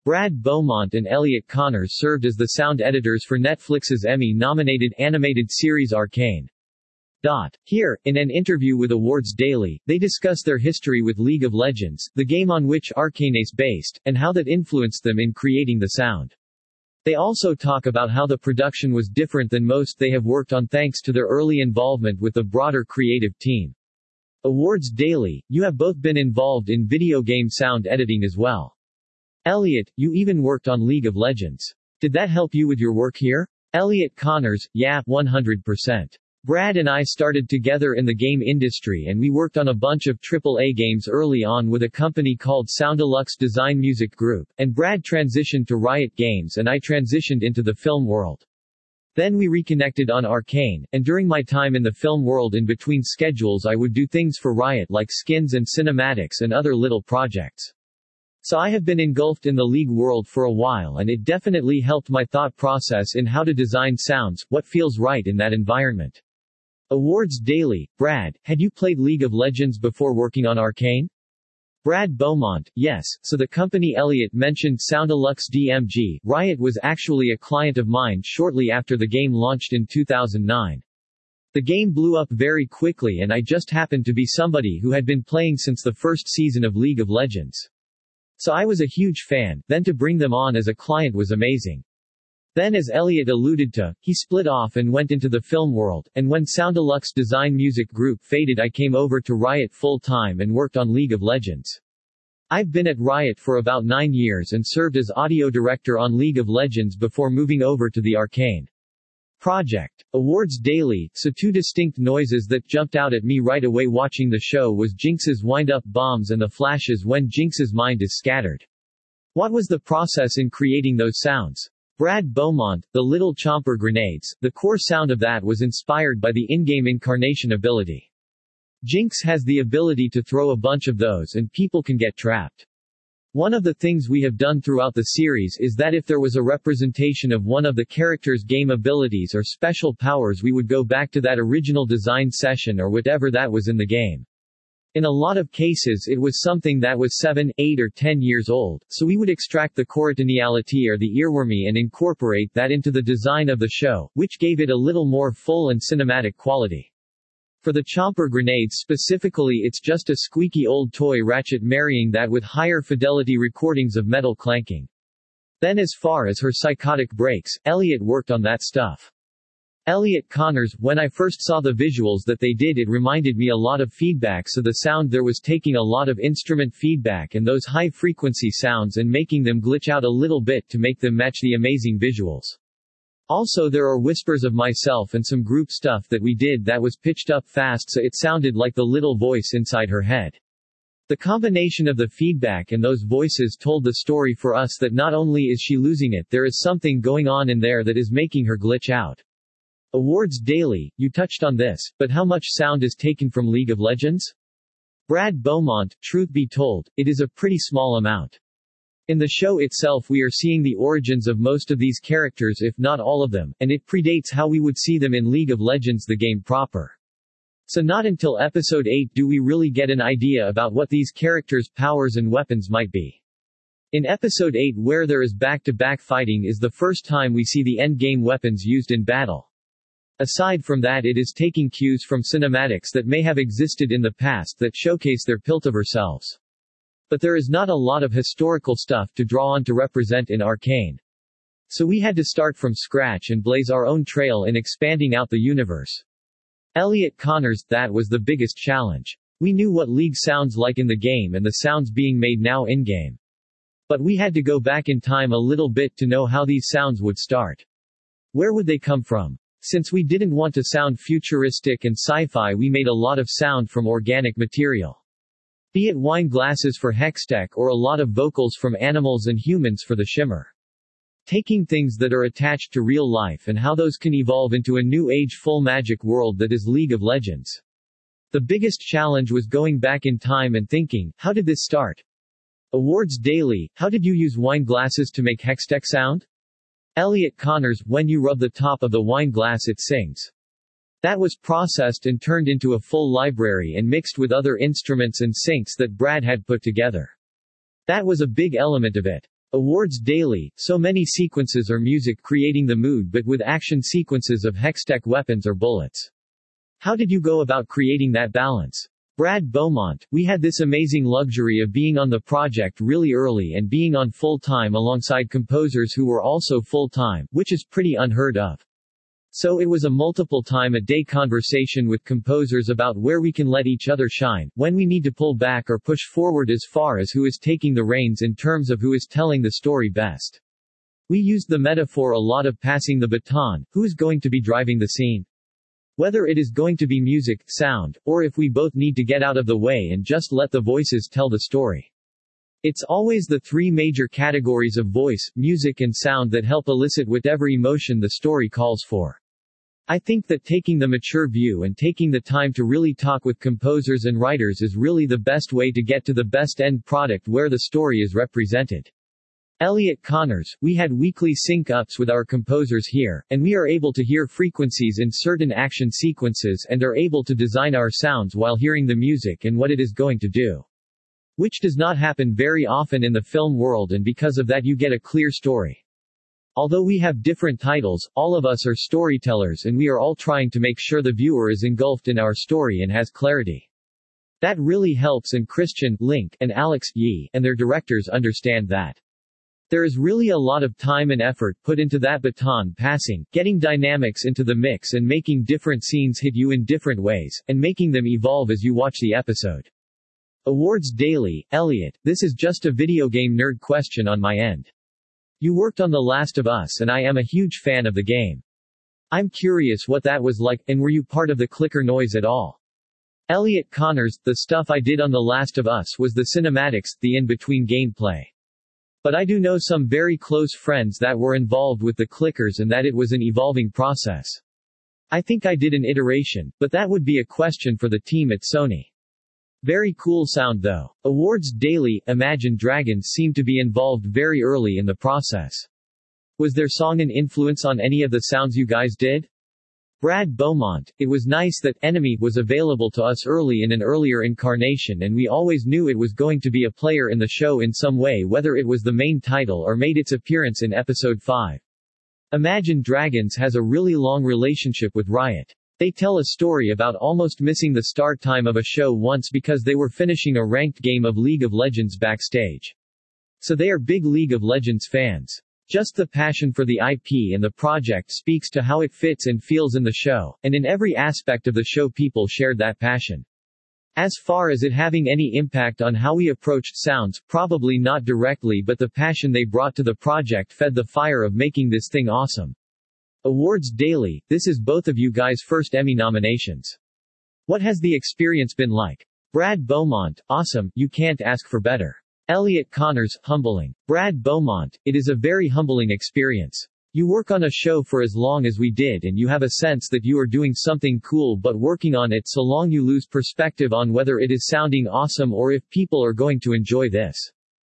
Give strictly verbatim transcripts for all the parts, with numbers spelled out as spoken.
Brad Beaumont and Elliot Connors served as the sound editors for Netflix's Emmy-nominated animated series Arcane. Here, in an interview with Awards Daily, they discuss their history with League of Legends, the game on which Arcane is based, and how that influenced them in creating the sound. They also talk about how the production was different than most they have worked on thanks to their early involvement with the broader creative team. Awards Daily, you have both been involved in video game sound editing as well. Elliot, you even worked on League of Legends. Did that help you with your work here? Elliot Connors, yeah, one hundred percent. Brad and I started together in the game industry and we worked on a bunch of triple A games early on with a company called Soundalux Design Music Group, and Brad transitioned to Riot Games and I transitioned into the film world. Then we reconnected on Arcane, and during my time in the film world in between schedules I would do things for Riot like skins and cinematics and other little projects. So I have been engulfed in the League world for a while and it definitely helped my thought process in how to design sounds, what feels right in that environment. Awards Daily, Brad, had you played League of Legends before working on Arcane? Brad Beaumont, yes, so the company Elliot mentioned Soundalux D M G, Riot was actually a client of mine shortly after the game launched in two thousand nine. The game blew up very quickly and I just happened to be somebody who had been playing since the first season of League of Legends. So I was a huge fan, then to bring them on as a client was amazing. Then as Elliot alluded to, he split off and went into the film world, and when Soundalux Design Music Group faded I came over to Riot full-time and worked on League of Legends. I've been at Riot for about nine years and served as audio director on League of Legends before moving over to the Arcane project. Awards Daily, so two distinct noises that jumped out at me right away watching the show was Jinx's wind-up bombs and the flashes when Jinx's mind is scattered. What was the process in creating those sounds? Brad Beaumont, the little chomper grenades, the core sound of that was inspired by the in-game incarnation ability. Jinx has the ability to throw a bunch of those and people can get trapped. One of the things we have done throughout the series is that if there was a representation of one of the character's game abilities or special powers we would go back to that original design session or whatever that was in the game. In a lot of cases it was something that was seven, eight or ten years old, so we would extract the corotoniality or the earwormy and incorporate that into the design of the show, which gave it a little more full and cinematic quality. For the chomper grenades specifically it's just a squeaky old toy ratchet marrying that with higher fidelity recordings of metal clanking. Then as far as her psychotic breaks, Elliot worked on that stuff. Elliot Connors, when I first saw the visuals that they did it reminded me a lot of feedback so the sound there was taking a lot of instrument feedback and those high frequency sounds and making them glitch out a little bit to make them match the amazing visuals. Also there are whispers of myself and some group stuff that we did that was pitched up fast so it sounded like the little voice inside her head. The combination of the feedback and those voices told the story for us that not only is she losing it there is something going on in there that is making her glitch out. Awards Daily, you touched on this, but how much sound is taken from League of Legends? Brad Beaumont, truth be told, it is a pretty small amount. In the show itself we are seeing the origins of most of these characters if not all of them, and it predates how we would see them in League of Legends the game proper. So not until episode eight do we really get an idea about what these characters' powers and weapons might be. In episode eight where there is back-to-back fighting is the first time we see the endgame weapons used in battle. Aside from that it is taking cues from cinematics that may have existed in the past that showcase their Piltover selves. But there is not a lot of historical stuff to draw on to represent in Arcane. So we had to start from scratch and blaze our own trail in expanding out the universe. Elliot Connors, that was the biggest challenge. We knew what League sounds like in the game and the sounds being made now in-game. But we had to go back in time a little bit to know how these sounds would start. Where would they come from? Since we didn't want to sound futuristic and sci-fi we made a lot of sound from organic material. Be it wine glasses for Hextech or a lot of vocals from animals and humans for the Shimmer. Taking things that are attached to real life and how those can evolve into a new age full magic world that is League of Legends. The biggest challenge was going back in time and thinking, how did this start? Awards Daily, how did you use wine glasses to make Hextech sound? Elliot Connors, when you rub the top of the wine glass it sings. That was processed and turned into a full library and mixed with other instruments and syncs that Brad had put together. That was a big element of it. Awards Daily, so many sequences or music creating the mood but with action sequences of hextech weapons or bullets. How did you go about creating that balance? Brad Beaumont, we had this amazing luxury of being on the project really early and being on full-time alongside composers who were also full-time, which is pretty unheard of. So it was a multiple time a day conversation with composers about where we can let each other shine, when we need to pull back or push forward as far as who is taking the reins in terms of who is telling the story best. We used the metaphor a lot of passing the baton, who is going to be driving the scene. Whether it is going to be music, sound, or if we both need to get out of the way and just let the voices tell the story. It's always the three major categories of voice, music and sound that help elicit whatever emotion the story calls for. I think that taking the mature view and taking the time to really talk with composers and writers is really the best way to get to the best end product where the story is represented. Elliot Connors, we had weekly sync-ups with our composers here, and we are able to hear frequencies in certain action sequences and are able to design our sounds while hearing the music and what it is going to do. Which does not happen very often in the film world, and because of that you get a clear story. Although we have different titles, all of us are storytellers and we are all trying to make sure the viewer is engulfed in our story and has clarity. That really helps, and Christian, Link, and Alex, Yee, and their directors understand that. There is really a lot of time and effort put into that baton passing, getting dynamics into the mix and making different scenes hit you in different ways, and making them evolve as you watch the episode. Awards Daily, Elliot, this is just a video game nerd question on my end. You worked on The Last of Us and I am a huge fan of the game. I'm curious what that was like, and were you part of the clicker noise at all? Elliot Connors, the stuff I did on The Last of Us was the cinematics, the in-between gameplay. But I do know some very close friends that were involved with the clickers and that it was an evolving process. I think I did an iteration, but that would be a question for the team at Sony. Very cool sound though. Awards Daily, Imagine Dragons seemed to be involved very early in the process. Was their song an influence on any of the sounds you guys did? Brad Beaumont, it was nice that Enemy was available to us early in an earlier incarnation, and we always knew it was going to be a player in the show in some way, whether it was the main title or made its appearance in episode five. Imagine Dragons has a really long relationship with Riot. They tell a story about almost missing the start time of a show once because they were finishing a ranked game of League of Legends backstage. So they are big League of Legends fans. Just the passion for the I P and the project speaks to how it fits and feels in the show, and in every aspect of the show people shared that passion. As far as it having any impact on how we approached sounds, probably not directly, but the passion they brought to the project fed the fire of making this thing awesome. Awards Daily, this is both of you guys' first Emmy nominations. What has the experience been like? Brad Beaumont, awesome, you can't ask for better. Elliot Connors, humbling. Brad Beaumont, it is a very humbling experience. You work on a show for as long as we did and you have a sense that you are doing something cool, but working on it so long you lose perspective on whether it is sounding awesome or if people are going to enjoy this.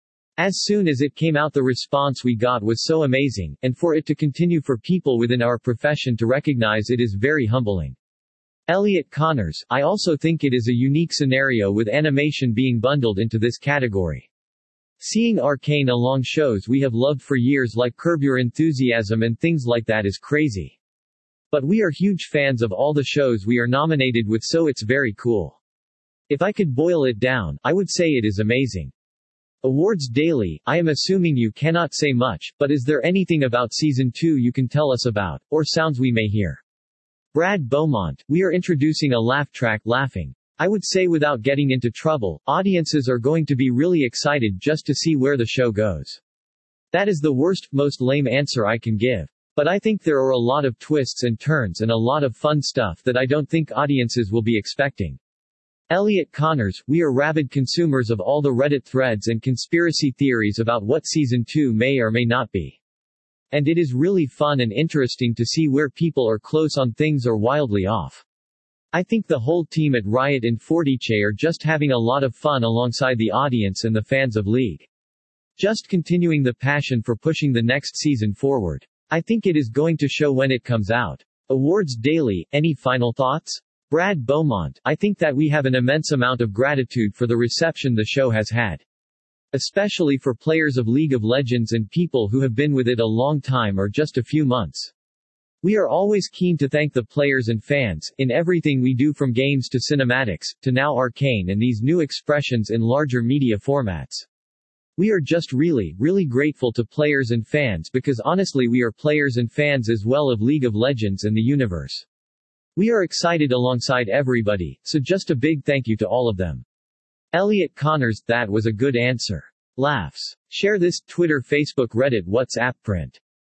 As soon as it came out, the response we got was so amazing, and for it to continue for people within our profession to recognize it is very humbling. Elliot Connors, I also think it is a unique scenario with animation being bundled into this category. Seeing Arcane along shows we have loved for years like Curb Your Enthusiasm and things like that is crazy. But we are huge fans of all the shows we are nominated with, so it's very cool. If I could boil it down, I would say it is amazing. Awards Daily, I am assuming you cannot say much, but is there anything about Season two you can tell us about, or sounds we may hear? Brad Beaumont, we are introducing a laugh track, Laughing. I would say without getting into trouble, audiences are going to be really excited just to see where the show goes. That is the worst, most lame answer I can give. But I think there are a lot of twists and turns and a lot of fun stuff that I don't think audiences will be expecting. Elliot Connors, we are rabid consumers of all the Reddit threads and conspiracy theories about what Season two may or may not be. And it is really fun and interesting to see where people are close on things or wildly off. I think the whole team at Riot and Fortiche are just having a lot of fun alongside the audience and the fans of League. Just continuing the passion for pushing the next season forward. I think it is going to show when it comes out. Awards Daily, any final thoughts? Brad Beaumont, I think that we have an immense amount of gratitude for the reception the show has had. Especially for players of League of Legends and people who have been with it a long time or just a few months. We are always keen to thank the players and fans, in everything we do from games to cinematics, to now Arcane and these new expressions in larger media formats. We are just really, really grateful to players and fans because honestly we are players and fans as well of League of Legends and the universe. We are excited alongside everybody, so just a big thank you to all of them. Elliot Connors, that was a good answer. Laughs. Share this, Twitter, Facebook, Reddit, WhatsApp, print.